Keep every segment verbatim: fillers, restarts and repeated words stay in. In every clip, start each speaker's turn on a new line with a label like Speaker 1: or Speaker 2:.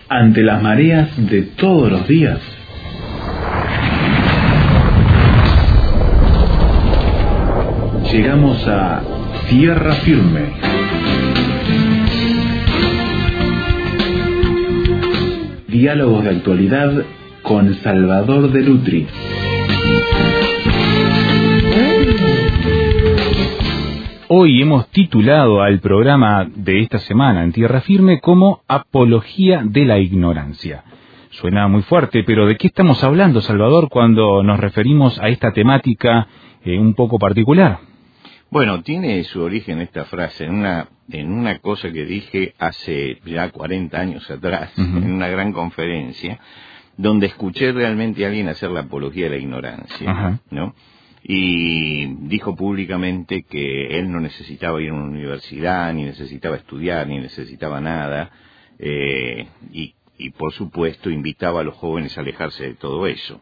Speaker 1: ante las mareas de todos los días. Llegamos a tierra firme. Diálogos de actualidad con Salvador de Lutri.
Speaker 2: Hoy hemos titulado al programa de esta semana en Tierra Firme como Apología de la Ignorancia. Suena muy fuerte, pero ¿de qué estamos hablando, Salvador, cuando nos referimos a esta temática eh, un poco particular?
Speaker 3: Bueno, tiene su origen esta frase en una en una cosa que dije hace ya cuarenta años atrás, uh-huh. en una gran conferencia, donde escuché realmente a alguien hacer la apología de la ignorancia, uh-huh. ¿no? Y dijo públicamente que él no necesitaba ir a una universidad, ni necesitaba estudiar, ni necesitaba nada, eh, y, y por supuesto invitaba a los jóvenes a alejarse de todo eso.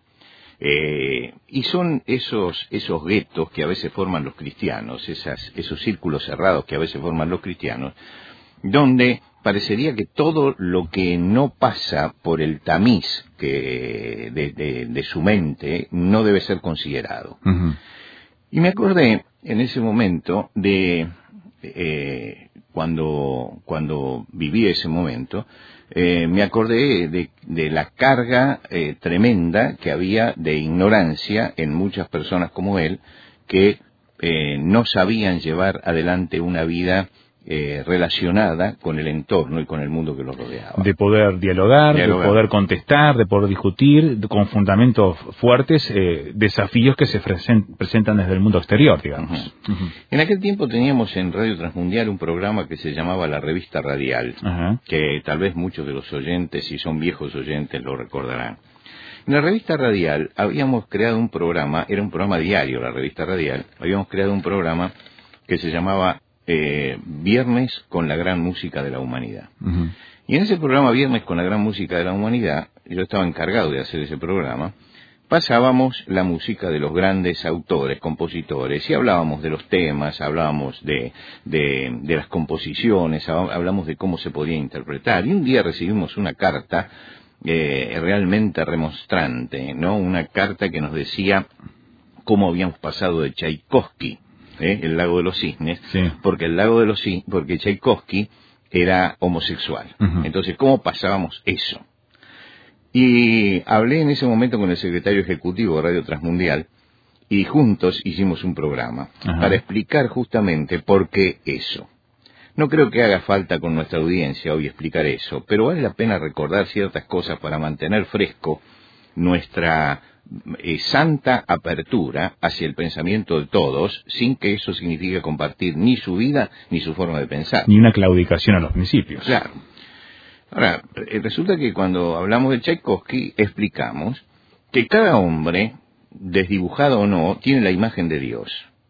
Speaker 3: Eh, y son esos esos guetos que a veces forman los cristianos, esas, esos círculos cerrados que a veces forman los cristianos, donde parecería que todo lo que no pasa por el tamiz que de, de, de su mente no debe ser considerado. Uh-huh. Y me acordé en ese momento de eh, cuando cuando viví ese momento, eh, me acordé de, de la carga eh, tremenda que había de ignorancia en muchas personas como él, que eh, no sabían llevar adelante una vida Eh, relacionada con el entorno y con el mundo que los rodeaba.
Speaker 2: De poder dialogar,
Speaker 3: dialogar.
Speaker 2: de poder contestar, de poder discutir, de, con fundamentos fuertes, eh, desafíos que se presen, presentan desde el mundo exterior, digamos.
Speaker 3: Uh-huh. Uh-huh. En aquel tiempo teníamos en Radio Transmundial un programa que se llamaba La Revista Radial, uh-huh. que tal vez muchos de los oyentes, si son viejos oyentes, lo recordarán. En la Revista Radial habíamos creado un programa, era un programa diario, la Revista Radial, habíamos creado un programa que se llamaba Eh, Viernes con la gran música de la humanidad. Uh-huh. Y en ese programa Viernes con la gran música de la humanidad, yo estaba encargado de hacer ese programa, pasábamos la música de los grandes autores, compositores, y hablábamos de los temas, hablábamos de, de, de las composiciones, hablamos de cómo se podía interpretar. Y un día recibimos una carta eh, realmente remonstrante, ¿no? Una carta que nos decía cómo habíamos pasado de Tchaikovsky, ¿Eh? el Lago de los Cisnes, sí. porque el Lago de los Cisnes, porque Tchaikovsky era homosexual. Uh-huh. Entonces, ¿cómo pasábamos eso? Y hablé en ese momento con el secretario ejecutivo de Radio Transmundial y juntos hicimos un programa uh-huh. para explicar justamente por qué eso. No creo que haga falta con nuestra audiencia hoy explicar eso, pero vale la pena recordar ciertas cosas para mantener fresco nuestra Eh, santa apertura hacia el pensamiento de todos, sin que eso signifique compartir ni su vida ni su forma de pensar.
Speaker 2: Ni una claudicación a los principios.
Speaker 3: Claro. Ahora, eh, resulta que cuando hablamos de Tchaikovsky, explicamos que cada hombre, desdibujado o no, tiene la imagen de Dios.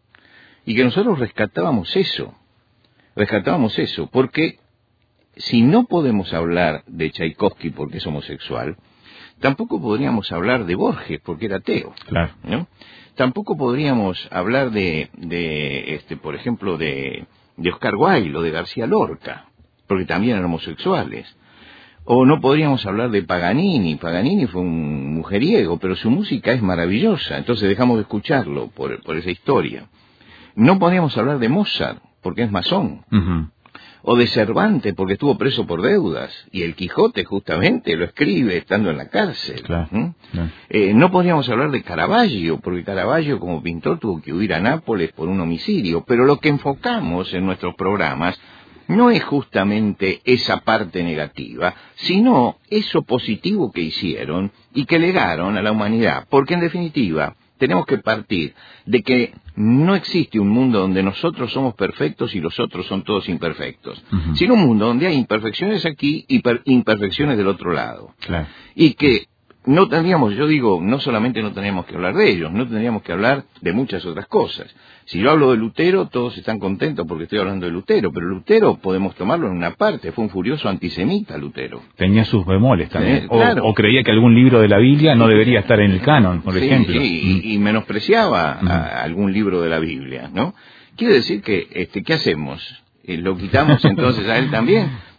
Speaker 3: Y que nosotros rescatábamos eso. Rescatábamos eso, porque si no podemos hablar de Tchaikovsky porque es homosexual, tampoco podríamos hablar de Borges, porque era ateo,
Speaker 2: claro.
Speaker 3: ¿no? Tampoco podríamos hablar de, de este, por ejemplo, de, de Oscar Wilde o de García Lorca, porque también eran homosexuales. O no podríamos hablar de Paganini. Paganini fue un mujeriego, pero su música es maravillosa, entonces dejamos de escucharlo por, por esa historia. No podríamos hablar de Mozart, porque es masón. Uh-huh. O de Cervantes, porque estuvo preso por deudas, y el Quijote justamente lo escribe estando en la cárcel.
Speaker 2: Claro,
Speaker 3: ¿Mm?
Speaker 2: claro.
Speaker 3: Eh, no podríamos hablar de Caravaggio, porque Caravaggio como pintor tuvo que huir a Nápoles por un homicidio, pero lo que enfocamos en nuestros programas no es justamente esa parte negativa, sino eso positivo que hicieron y que legaron a la humanidad, porque en definitiva tenemos que partir de que no existe un mundo donde nosotros somos perfectos y los otros son todos imperfectos, uh-huh. sino un mundo donde hay imperfecciones aquí y imperfecciones del otro lado.
Speaker 2: Claro.
Speaker 3: Y que no tendríamos, yo digo, no solamente no tendríamos que hablar de ellos, no tendríamos que hablar de muchas otras cosas. Si yo hablo de Lutero, todos están contentos porque estoy hablando de Lutero, pero Lutero podemos tomarlo en una parte, fue un furioso antisemita Lutero.
Speaker 2: Tenía sus bemoles también,
Speaker 3: eh, claro.
Speaker 2: o, o creía que algún libro de la Biblia no debería estar en el canon, por
Speaker 3: sí,
Speaker 2: ejemplo.
Speaker 3: Sí, mm. y, y menospreciaba mm. a algún libro de la Biblia, ¿no? Quiere decir que, este, ¿qué hacemos? Eh, ¿Lo quitamos entonces a él también?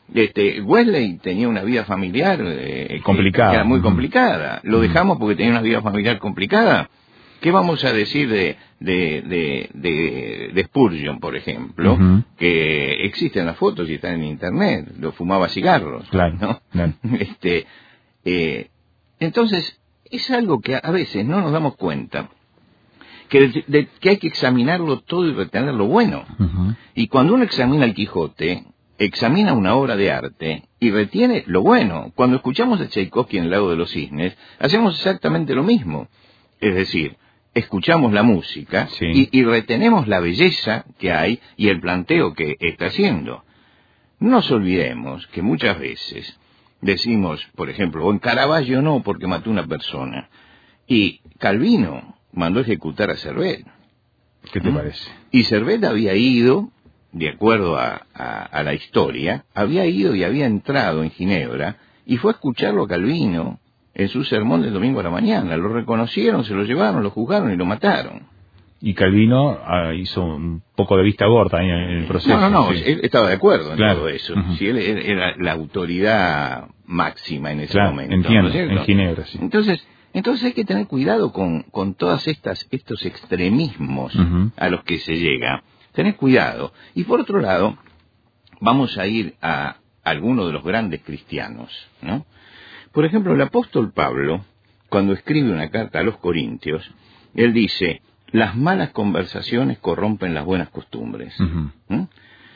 Speaker 3: Este, Wesley tenía una vida familiar eh,
Speaker 2: complicada,
Speaker 3: que era muy complicada. Lo dejamos porque tenía una vida familiar complicada. ¿Qué vamos a decir de, de, de, de, de Spurgeon, por ejemplo? Uh-huh. Que existen las fotos y están en internet. Lo fumaba cigarros.
Speaker 2: Claro,
Speaker 3: ¿no?
Speaker 2: Claro.
Speaker 3: Este, eh, entonces, es algo que a veces no nos damos cuenta. Que, de, de, que hay que examinarlo todo y retener lo bueno. Uh-huh. Y cuando uno examina el Quijote, examina una obra de arte y retiene lo bueno. Cuando escuchamos a Tchaikovsky en El lago de los cisnes, hacemos exactamente lo mismo. Es decir, escuchamos la música sí. y, y retenemos la belleza que hay y el planteo que está haciendo. No nos olvidemos que muchas veces decimos, por ejemplo, o en Caravaggio no porque mató una persona, y Calvino mandó ejecutar a Servet.
Speaker 2: ¿Qué te ¿Mm? parece?
Speaker 3: Y Servet había ido, de acuerdo a, a, a la historia, había ido y había entrado en Ginebra y fue a escucharlo a Calvino en su sermón del domingo a la mañana. Lo reconocieron, se lo llevaron, lo juzgaron y lo mataron.
Speaker 2: Y Calvino uh, hizo un poco de vista gorda en el proceso.
Speaker 3: No, no, no,
Speaker 2: sí.
Speaker 3: él estaba de acuerdo en
Speaker 2: claro.
Speaker 3: todo eso.
Speaker 2: Uh-huh.
Speaker 3: Si él, él era la autoridad máxima en ese
Speaker 2: claro,
Speaker 3: momento.
Speaker 2: Entiendo,
Speaker 3: ¿no es
Speaker 2: en Ginebra, sí.
Speaker 3: Entonces, entonces hay que tener cuidado con, con todas estas estos extremismos uh-huh. a los que se llega. Tener cuidado. Y por otro lado, vamos a ir a algunos de los grandes cristianos, ¿no? Por ejemplo, el apóstol Pablo, cuando escribe una carta a los Corintios, él dice, las malas conversaciones corrompen las buenas costumbres. Uh-huh. ¿Mm?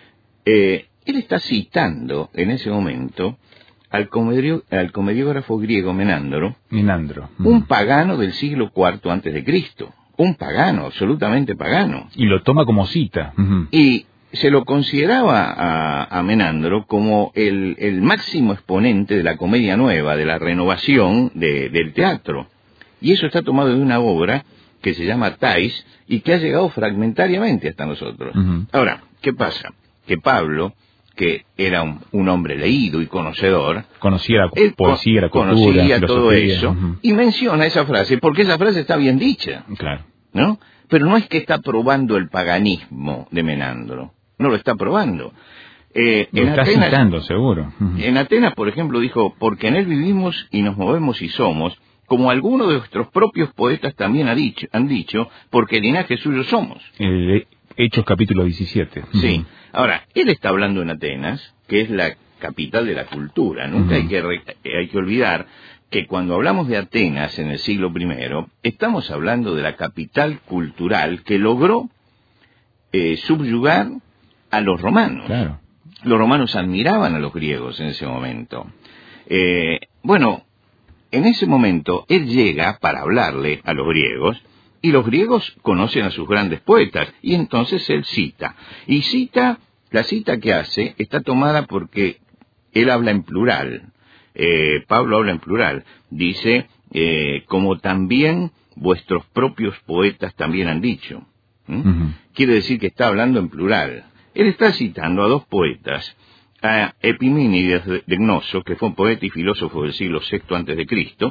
Speaker 3: Eh, él está citando en ese momento al, comedio, al comediógrafo griego Menandro,
Speaker 2: Menandro. Uh-huh.
Speaker 3: un pagano del siglo cuarto antes de Cristo, un pagano, absolutamente pagano.
Speaker 2: Y lo toma como cita. Uh-huh.
Speaker 3: Y se lo consideraba a, a Menandro como el, el máximo exponente de la comedia nueva, de la renovación de, del teatro. Y eso está tomado de una obra que se llama Thais y que ha llegado fragmentariamente hasta nosotros. Uh-huh. Ahora, ¿qué pasa? Que Pablo, que era un, un hombre leído y conocedor,
Speaker 2: conocía la
Speaker 3: él
Speaker 2: poesía, la cultura,
Speaker 3: conocía todo eso,
Speaker 2: uh-huh.
Speaker 3: y menciona esa frase, porque esa frase está bien dicha.
Speaker 2: Claro.
Speaker 3: ¿No? Pero no es que está probando el paganismo de Menandro. No lo está probando. Eh,
Speaker 2: lo
Speaker 3: en
Speaker 2: está
Speaker 3: Atenas,
Speaker 2: citando, seguro. Uh-huh.
Speaker 3: En Atenas, por ejemplo, dijo, porque en él vivimos y nos movemos y somos, como algunos de nuestros propios poetas también ha dicho, han dicho, porque linaje suyo somos.
Speaker 2: El Hechos capítulo diecisiete. Uh-huh.
Speaker 3: Sí. Ahora, él está hablando en Atenas, que es la capital de la cultura. Nunca uh-huh. hay que re, hay que olvidar que cuando hablamos de Atenas en el siglo primero, estamos hablando de la capital cultural que logró eh, subyugar a los romanos.
Speaker 2: Claro.
Speaker 3: Los romanos admiraban a los griegos en ese momento. Eh, bueno, en ese momento él llega para hablarle a los griegos y los griegos conocen a sus grandes poetas y entonces él cita. Y cita, la cita que hace está tomada porque él habla en plural. Eh, Pablo habla en plural. Dice, eh, como también vuestros propios poetas también han dicho. ¿Mm? Uh-huh. Quiere decir que está hablando en plural. Él está citando a dos poetas, a Epimínides de Gnoso, que fue un poeta y filósofo del siglo sexto antes de Cristo,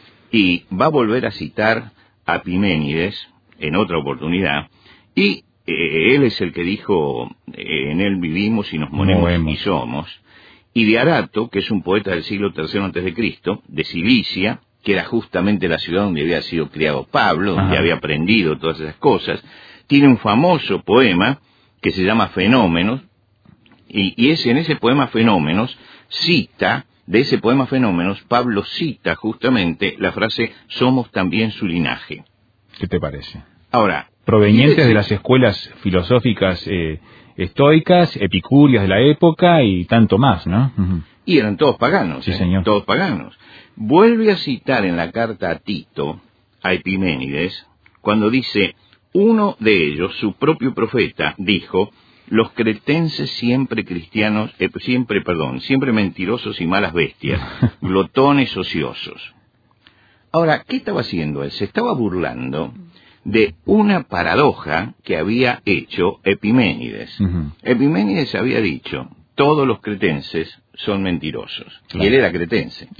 Speaker 3: y va a volver a citar a Epimenides en otra oportunidad, y eh, él es el que dijo, eh, en él vivimos y nos movemos
Speaker 2: Movemos.
Speaker 3: y somos, y de Arato, que es un poeta del siglo tercero antes de Cristo, de Cilicia, que era justamente la ciudad donde había sido criado Pablo, donde Ajá. había aprendido todas esas cosas, tiene un famoso poema que se llama Fenómenos, y, y ese, en ese poema Fenómenos cita, de ese poema Fenómenos, Pablo cita justamente la frase, somos también su linaje.
Speaker 2: ¿Qué te parece?
Speaker 3: Ahora,
Speaker 2: provenientes decir, de las escuelas filosóficas eh, estoicas, epicúreas de la época y tanto más, ¿no? Uh-huh.
Speaker 3: Y eran todos paganos,
Speaker 2: sí,
Speaker 3: ¿eh?
Speaker 2: señor.
Speaker 3: Todos paganos. Vuelve a citar en la carta a Tito, a Epiménides, cuando dice, uno de ellos, su propio profeta, dijo, los cretenses siempre cristianos, eh, siempre, perdón, siempre mentirosos y malas bestias, glotones ociosos. Ahora, ¿qué estaba haciendo él? Se estaba burlando de una paradoja que había hecho Epiménides. Uh-huh. Epiménides había dicho, todos los cretenses son mentirosos. Claro. Y él era cretense.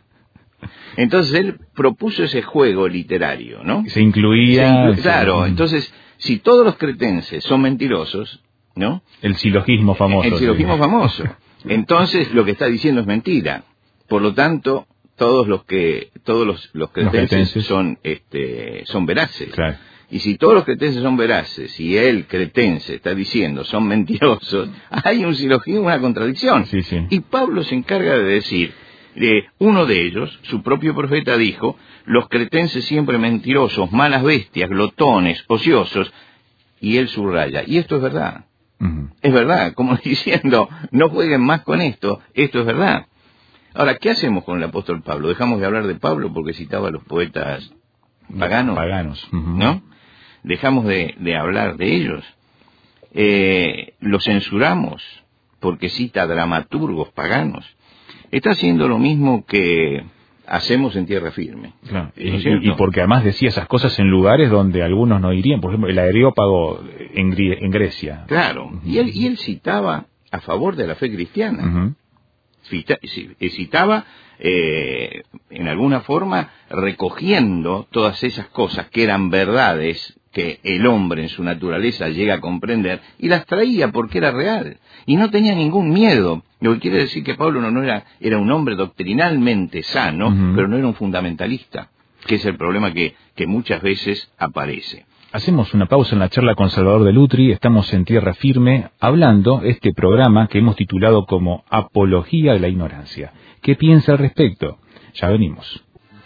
Speaker 3: Entonces él propuso ese juego literario, ¿no?
Speaker 2: Se incluía...
Speaker 3: Se inclu- claro, sí. Entonces, si todos los cretenses son mentirosos, ¿no?
Speaker 2: El silogismo famoso.
Speaker 3: El silogismo
Speaker 2: sí.
Speaker 3: famoso. Entonces, lo que está diciendo es mentira. Por lo tanto, todos los que todos los, los cretenses, los cretenses son este son veraces.
Speaker 2: Claro.
Speaker 3: Y si todos los cretenses son veraces y él, cretense, está diciendo son mentirosos, hay un silogismo, una contradicción.
Speaker 2: Sí, sí.
Speaker 3: Y Pablo se encarga de decir, eh, uno de ellos, su propio profeta dijo, los cretenses siempre mentirosos, malas bestias, glotones, ociosos, y él subraya, y esto es verdad. Uh-huh. Es verdad, como diciendo, no jueguen más con esto, esto es verdad. Ahora, ¿qué hacemos con el apóstol Pablo? ¿Dejamos de hablar de Pablo porque citaba a los poetas paganos?
Speaker 2: Paganos. Uh-huh.
Speaker 3: ¿No? ¿Dejamos de, de hablar de ellos? Eh, ¿Lo censuramos porque cita dramaturgos paganos? Está haciendo lo mismo que hacemos en Tierra Firme.
Speaker 2: Claro. Y, y porque además decía esas cosas en lugares donde algunos no irían. Por ejemplo, el Areópago en, Grie- en Grecia.
Speaker 3: Claro.
Speaker 2: Uh-huh.
Speaker 3: Y él, y él citaba a favor de la fe cristiana.
Speaker 2: Uh-huh.
Speaker 3: Cita, citaba eh, en alguna forma recogiendo todas esas cosas que eran verdades que el hombre en su naturaleza llega a comprender y las traía porque era real y no tenía ningún miedo. Lo que quiere decir que Pablo no, no era era un hombre doctrinalmente sano, uh-huh. pero no era un fundamentalista, que es el problema que, que muchas veces aparece.
Speaker 2: Hacemos una pausa en la charla con Salvador de Lutri. Estamos en Tierra Firme hablando este programa que hemos titulado como Apología de la Ignorancia. ¿Qué piensa al respecto? Ya venimos.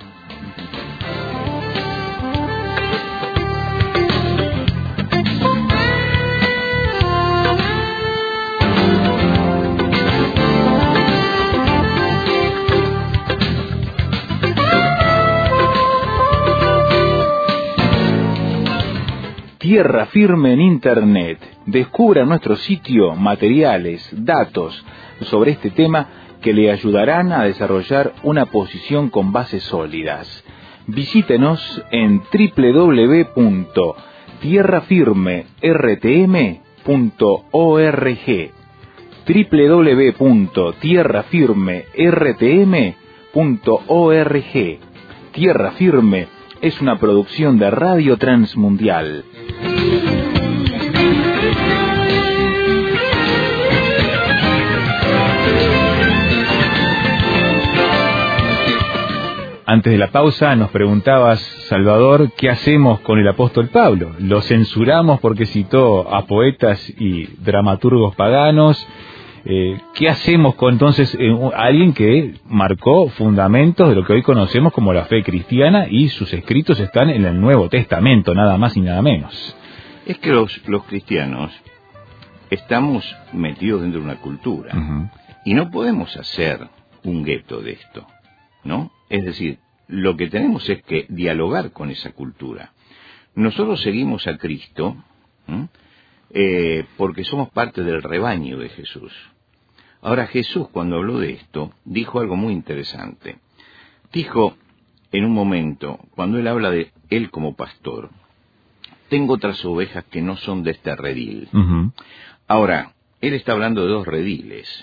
Speaker 2: Tierra Firme en Internet. Descubra en nuestro sitio materiales, datos sobre este tema que le ayudarán a desarrollar una posición con bases sólidas. Visítenos en doble u doble u doble u punto tierra firme r t m punto org doble u doble u doble u punto tierra firme r t m punto org. Tierra Firme es una producción de Radio Transmundial. Antes de la pausa nos preguntabas, Salvador, ¿qué hacemos con el apóstol Pablo? ¿Lo censuramos porque citó a poetas y dramaturgos paganos? Eh, ¿Qué hacemos con entonces eh, alguien que marcó fundamentos de lo que hoy conocemos como la fe cristiana y sus escritos están en el Nuevo Testamento, nada más y nada menos?
Speaker 3: Es que los, los cristianos estamos metidos dentro de una cultura, uh-huh. y no podemos hacer un gueto de esto, ¿no? Es decir, lo que tenemos es que dialogar con esa cultura. Nosotros seguimos a Cristo, ¿eh? Eh, porque somos parte del rebaño de Jesús. Ahora, Jesús, cuando habló de esto, dijo algo muy interesante. Dijo, en un momento, cuando él habla de él como pastor, tengo otras ovejas que no son de este redil. Uh-huh. Ahora, él está hablando de dos rediles.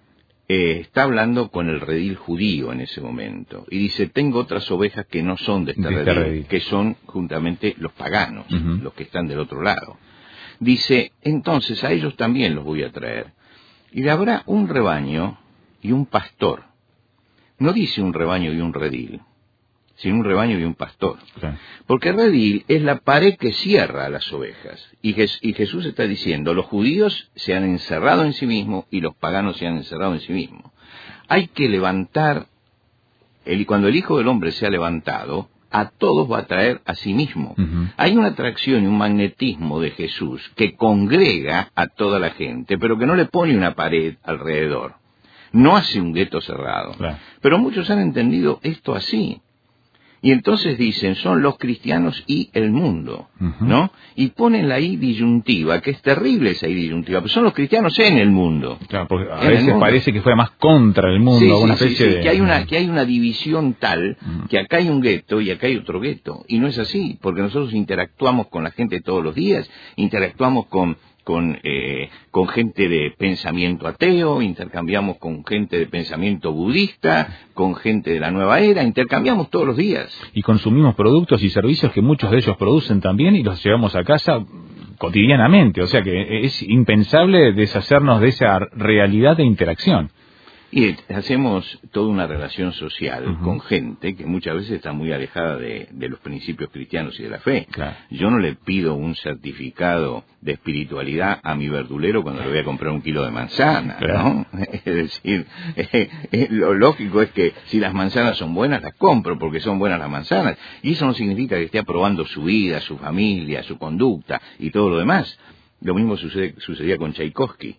Speaker 3: Eh, está hablando con el redil judío en ese momento. Y dice, tengo otras ovejas que no son de este, de este redil, redil, que son juntamente los paganos, uh-huh. los que están del otro lado. Dice, entonces a ellos también los voy a traer. Y habrá un rebaño y un pastor. No dice un rebaño y un redil, sino un rebaño y un pastor. Claro. Porque el redil es la pared que cierra a las ovejas. Y, Jes- y Jesús está diciendo, los judíos se han encerrado en sí mismos y los paganos se han encerrado en sí mismos. Hay que levantar, el, cuando el Hijo del Hombre se ha levantado, a todos va a traer a sí mismo. Uh-huh. Hay una atracción y un magnetismo de Jesús que congrega a toda la gente, pero que no le pone una pared alrededor. No hace un gueto cerrado. Claro. Pero muchos han entendido esto así. Y entonces dicen, son los cristianos y el mundo, uh-huh. ¿no? Y ponen la I disyuntiva, que es terrible esa I disyuntiva, pero son los cristianos en el mundo.
Speaker 2: Claro, porque a veces parece que fue más contra el mundo,
Speaker 3: sí,
Speaker 2: una
Speaker 3: sí,
Speaker 2: especie
Speaker 3: sí, sí,
Speaker 2: de...
Speaker 3: que hay una, que hay una división tal, uh-huh. que acá hay un gueto y acá hay otro gueto. Y no es así, porque nosotros interactuamos con la gente todos los días, interactuamos con... Con, eh, con gente de pensamiento ateo, intercambiamos con gente de pensamiento budista, con gente de la nueva era, intercambiamos todos los días.
Speaker 2: Y consumimos productos y servicios que muchos de ellos producen también y los llevamos a casa cotidianamente, o sea que es impensable deshacernos de esa realidad de interacción.
Speaker 3: Y hacemos toda una relación social uh-huh. con gente que muchas veces está muy alejada de, de los principios cristianos y de la fe.
Speaker 2: Claro.
Speaker 3: Yo no le pido un certificado de espiritualidad a mi verdulero cuando le voy a comprar un kilo de manzana, claro. ¿no? Es decir, eh, eh, lo lógico es que si las manzanas son buenas, las compro porque son buenas las manzanas. Y eso no significa que esté aprobando su vida, su familia, su conducta y todo lo demás. Lo mismo sucede, sucedía con Tchaikovsky.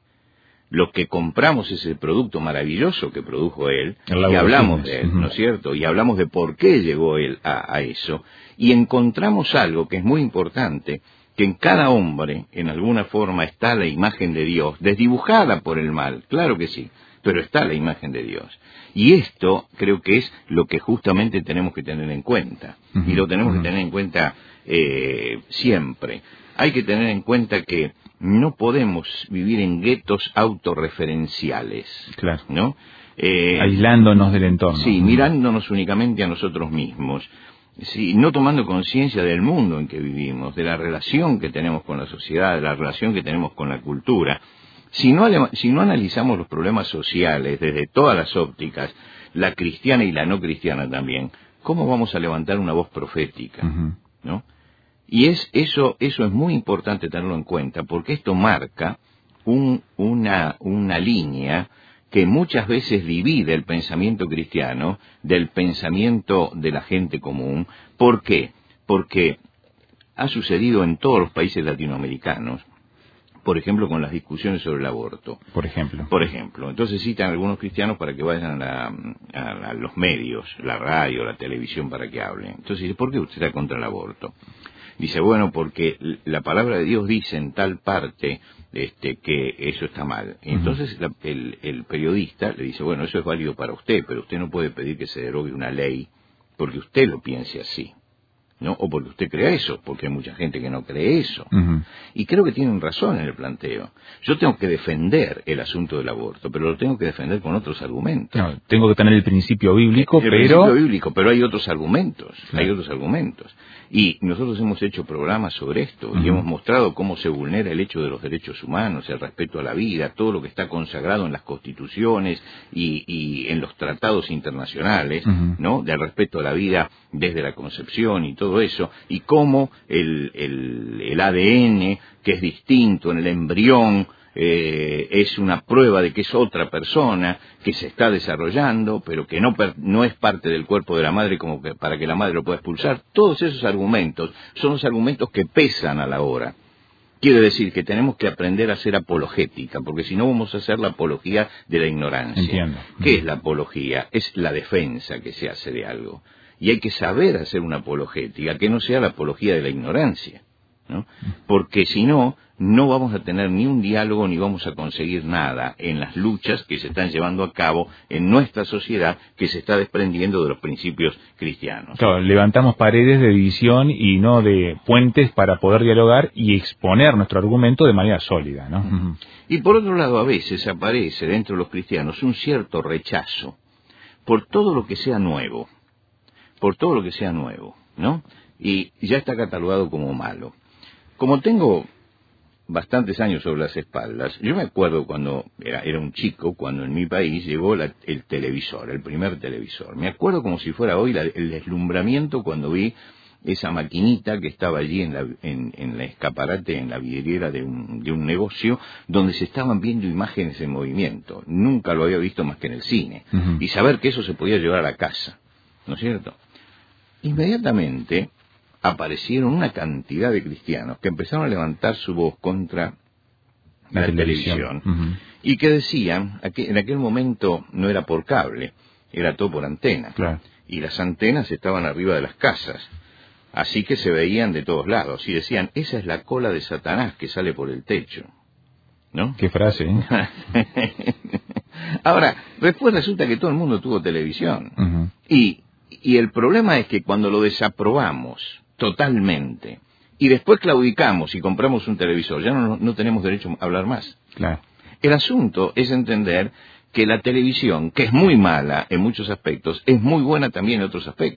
Speaker 3: Lo que compramos es el producto maravilloso que produjo él, y hablamos de él, ¿no es cierto? Y hablamos de por qué llegó él a, a eso, y encontramos algo que es muy importante, que en cada hombre, en alguna forma, está la imagen de Dios, desdibujada por el mal, claro que sí, pero está la imagen de Dios. Y esto creo que es lo que justamente tenemos que tener en cuenta, uh-huh. y lo tenemos uh-huh. que tener en cuenta eh, siempre. Hay que tener en cuenta que no podemos vivir en guetos autorreferenciales,
Speaker 2: claro.
Speaker 3: ¿no? Eh,
Speaker 2: Aislándonos del entorno.
Speaker 3: Sí, mirándonos únicamente a nosotros mismos, sí, no tomando conciencia del mundo en que vivimos, de la relación que tenemos con la sociedad, de la relación que tenemos con la cultura. Si no, si no analizamos los problemas sociales desde todas las ópticas, la cristiana y la no cristiana también, ¿cómo vamos a levantar una voz profética? Uh-huh. ¿No? Y es eso eso es muy importante tenerlo en cuenta, porque esto marca un, una, una línea que muchas veces divide el pensamiento cristiano del pensamiento de la gente común. ¿Por qué? Porque ha sucedido en todos los países latinoamericanos, por ejemplo, con las discusiones sobre el aborto.
Speaker 2: Por ejemplo.
Speaker 3: Por ejemplo. Entonces citan a algunos cristianos para que vayan a, a, a los medios, la radio, la televisión, para que hablen. Entonces dice, ¿por qué usted está contra el aborto? Dice, bueno, porque la palabra de Dios dice en tal parte este, que eso está mal. Entonces uh-huh. la, el, el periodista le dice, bueno, eso es válido para usted, pero usted no puede pedir que se derogue una ley porque usted lo piense así, ¿no? O porque usted crea eso, porque hay mucha gente que no cree eso. Uh-huh. Y creo que tienen razón en el planteo. Yo tengo que defender el asunto del aborto, pero lo tengo que defender con otros argumentos.
Speaker 2: No, tengo que tener el principio bíblico,
Speaker 3: el, el
Speaker 2: pero...
Speaker 3: principio bíblico, pero hay otros argumentos, claro. hay otros argumentos. Y nosotros hemos hecho programas sobre esto, uh-huh. y hemos mostrado cómo se vulnera el hecho de los derechos humanos, el respeto a la vida, todo lo que está consagrado en las constituciones y, y en los tratados internacionales, uh-huh. ¿no? Del respeto a la vida desde la concepción y todo eso, y cómo el, el, el A D N, que es distinto en el embrión, eh, es una prueba de que es otra persona que se está desarrollando, pero que no, per, no es parte del cuerpo de la madre como que para que la madre lo pueda expulsar. Todos esos argumentos son los argumentos que pesan a la hora. Quiere decir que tenemos que aprender a hacer apologética, porque si no vamos a hacer la apología de la ignorancia.
Speaker 2: Entiendo.
Speaker 3: ¿Qué es la apología? Es la defensa que se hace de algo. Y hay que saber hacer una apologética, que no sea la apología de la ignorancia, ¿no? Porque si no, no vamos a tener ni un diálogo ni vamos a conseguir nada en las luchas que se están llevando a cabo en nuestra sociedad, que se está desprendiendo de los principios cristianos.
Speaker 2: Claro, levantamos paredes de división y no de puentes para poder dialogar y exponer nuestro argumento de manera sólida, ¿no? Uh-huh.
Speaker 3: Y por otro lado, a veces aparece dentro de los cristianos un cierto rechazo por todo lo que sea nuevo, por todo lo que sea nuevo, ¿no? Y ya está catalogado como malo. Como tengo bastantes años sobre las espaldas, yo me acuerdo cuando era, era un chico, cuando en mi país llegó la, el televisor, el primer televisor. Me acuerdo como si fuera hoy la, el deslumbramiento cuando vi esa maquinita que estaba allí en la, en, en la escaparate, en la vidriera de un, de un negocio, donde se estaban viendo imágenes en movimiento. Nunca lo había visto más que en el cine. Uh-huh. Y saber que eso se podía llevar a la casa, ¿no es cierto? Inmediatamente aparecieron una cantidad de cristianos que empezaron a levantar su voz contra la, la televisión, televisión uh-huh. y que decían, que en aquel momento no era por cable, era todo por antena,
Speaker 2: claro.
Speaker 3: y las antenas estaban arriba de las casas, así que se veían de todos lados, y decían, esa es la cola de Satanás que sale por el techo, ¿no?
Speaker 2: Qué frase, ¿eh?
Speaker 3: Ahora, después resulta que todo el mundo tuvo televisión,
Speaker 2: uh-huh.
Speaker 3: y, y el problema es que cuando lo desaprobamos totalmente, y después claudicamos y compramos un televisor, ya no, no tenemos derecho a hablar más.
Speaker 2: Claro.
Speaker 3: El asunto es entender que la televisión, que es muy mala en muchos aspectos, es muy buena también en otros aspectos.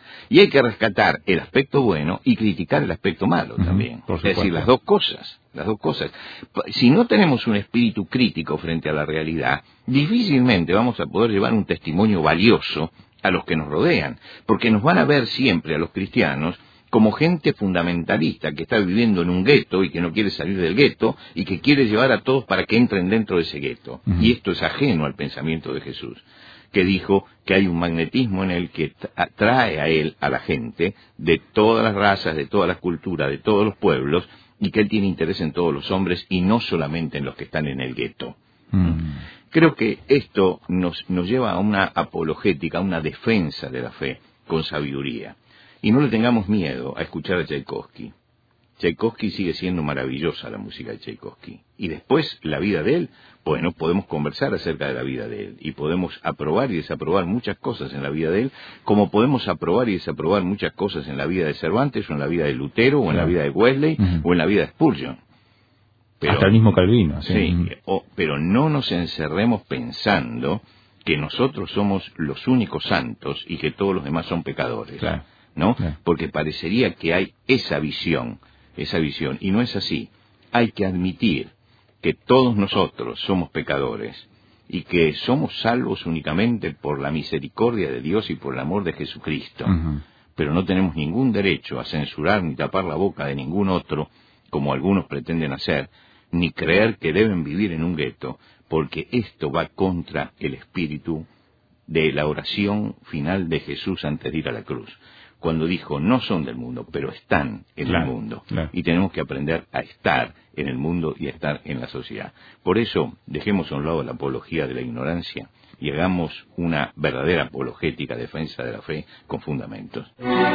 Speaker 3: Y hay que rescatar el aspecto bueno y criticar el aspecto malo uh-huh, también. Es decir, las dos cosas, las dos cosas. Si no tenemos un espíritu crítico frente a la realidad, difícilmente vamos a poder llevar un testimonio valioso a los que nos rodean, porque nos van a ver siempre a los cristianos como gente fundamentalista que está viviendo en un gueto y que no quiere salir del gueto y que quiere llevar a todos para que entren dentro de ese gueto. Uh-huh. Y esto es ajeno al pensamiento de Jesús, que dijo que hay un magnetismo en él que atrae a él a la gente de todas las razas, de todas las culturas, de todos los pueblos, y que él tiene interés en todos los hombres y no solamente en los que están en el gueto. Uh-huh. Creo que esto nos, nos lleva a una apologética, a una defensa de la fe con sabiduría. Y no le tengamos miedo a escuchar a Tchaikovsky. Tchaikovsky sigue siendo maravillosa la música de Tchaikovsky. Y después, la vida de él, bueno, podemos conversar acerca de la vida de él. Y podemos aprobar y desaprobar muchas cosas en la vida de él, como podemos aprobar y desaprobar muchas cosas en la vida de Cervantes, o en la vida de Lutero, o en claro. la vida de Wesley, uh-huh. o en la vida de Spurgeon.
Speaker 2: Pero, hasta el mismo Calvino.
Speaker 3: Sí, sí uh-huh. o, pero no nos encerremos pensando que nosotros somos los únicos santos y que todos los demás son pecadores.
Speaker 2: Claro.
Speaker 3: ¿No? Porque parecería que hay esa visión, esa visión, y no es así. Hay que admitir que todos nosotros somos pecadores y que somos salvos únicamente por la misericordia de Dios y por el amor de Jesucristo. Uh-huh. Pero no tenemos ningún derecho a censurar ni tapar la boca de ningún otro, como algunos pretenden hacer, ni creer que deben vivir en un gueto, porque esto va contra el espíritu de la oración final de Jesús antes de ir a la cruz, cuando dijo, no son del mundo, pero están en claro, el mundo. Claro. Y tenemos que aprender a estar en el mundo y a estar en la sociedad. Por eso, dejemos a un lado la apología de la ignorancia y hagamos una verdadera apologética defensa de la fe con fundamentos.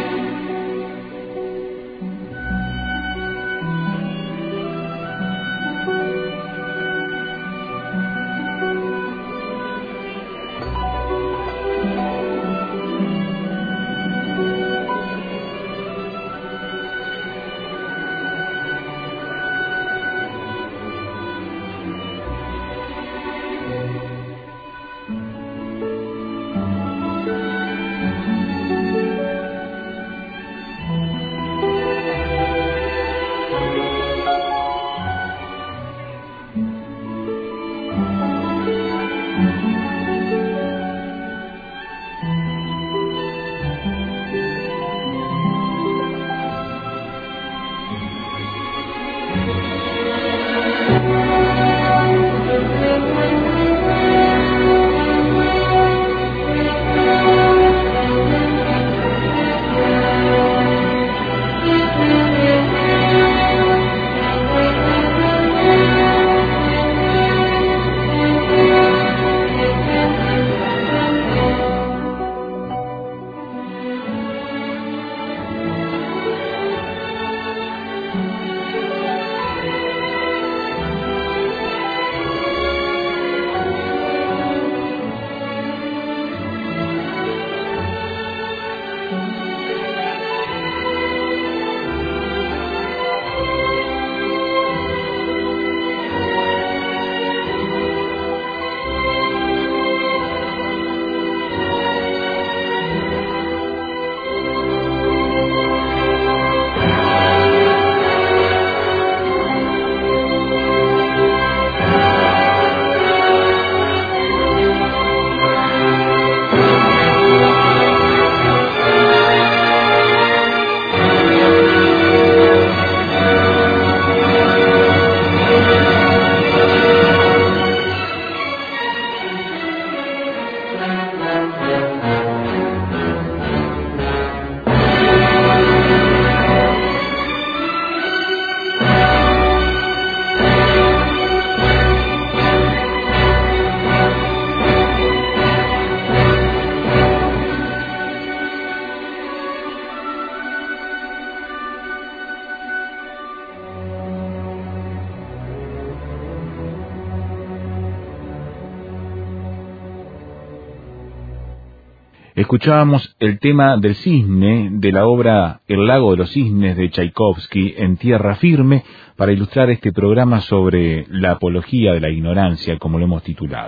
Speaker 2: Escuchábamos el tema del cisne de la obra El lago de los cisnes de Tchaikovsky en tierra firme para ilustrar este programa sobre la apología de la ignorancia, como lo hemos titulado.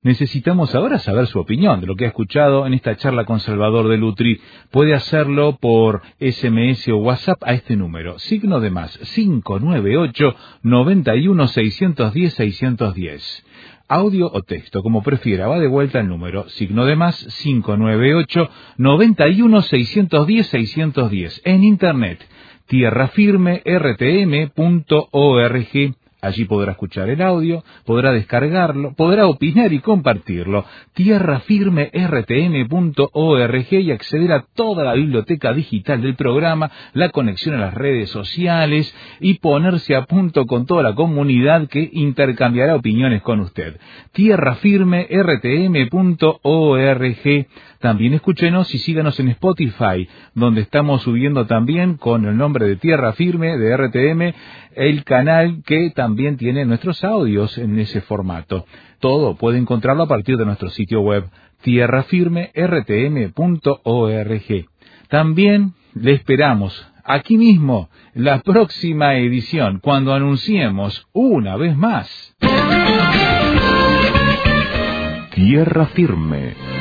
Speaker 2: necesitamos ahora saber su opinión de lo que ha escuchado en esta charla con Salvador de Lutri. Puede hacerlo por ese eme ese o WhatsApp a este número, signo de más, cinco nueve ocho, nueve uno, seis uno cero, seis uno cero. Audio o texto, como prefiera, va de vuelta el número, signo de más, cinco nueve ocho, nueve uno, seis uno cero, seis uno cero. En internet, tierra firme r t m punto org. Allí podrá escuchar el audio, podrá descargarlo, podrá opinar y compartirlo. tierra firme r t m punto org y acceder a toda la biblioteca digital del programa, la conexión a las redes sociales y ponerse a punto con toda la comunidad que intercambiará opiniones con usted. tierra firme r t m punto org. También escúchenos y síganos en Spotify, donde estamos subiendo también con el nombre de Tierra Firme de R T M, el canal que también tiene nuestros audios en ese formato. Todo puede encontrarlo a partir de nuestro sitio web, tierra firme r t m punto org. También le esperamos aquí mismo la próxima edición, cuando anunciemos una vez más
Speaker 4: Tierra Firme.